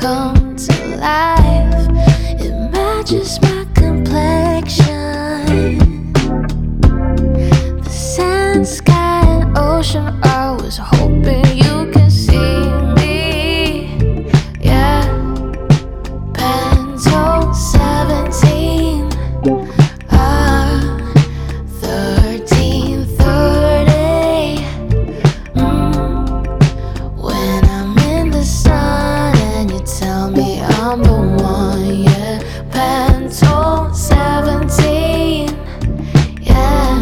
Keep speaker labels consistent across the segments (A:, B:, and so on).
A: come to life. It matches my complexion. The sand, sky, and ocean. I was hoping you can see me. Yeah, Pantone 17. 1330. When I'm in the sun and you tell me I'm the one, yeah. Pantone 17, yeah.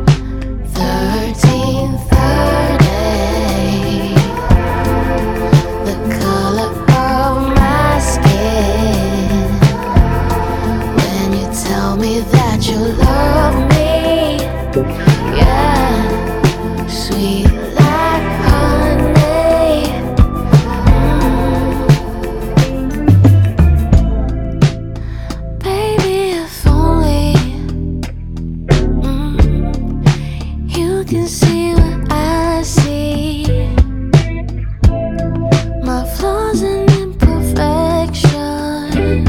A: 1330. The color of my skin. When you tell me that you love me, yeah. Sweet like honey. Baby, if only you can see what I see. My flaws and imperfection,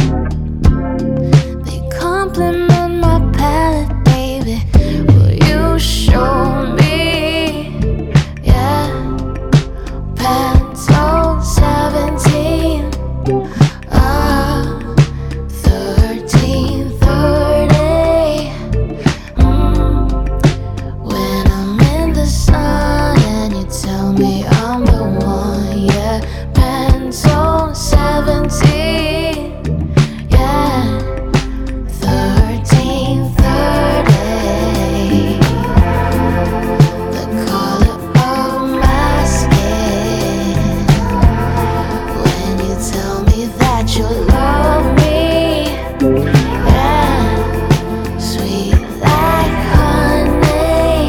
A: they complement my palette, baby. Will you show me? Yeah, Pantone 17, 1330. When I'm in the sun and you tell me I'm the one, yeah. Pantone 17, yeah. 1330. The color of my skin. When you tell me that you love me, yeah. Sweet like honey.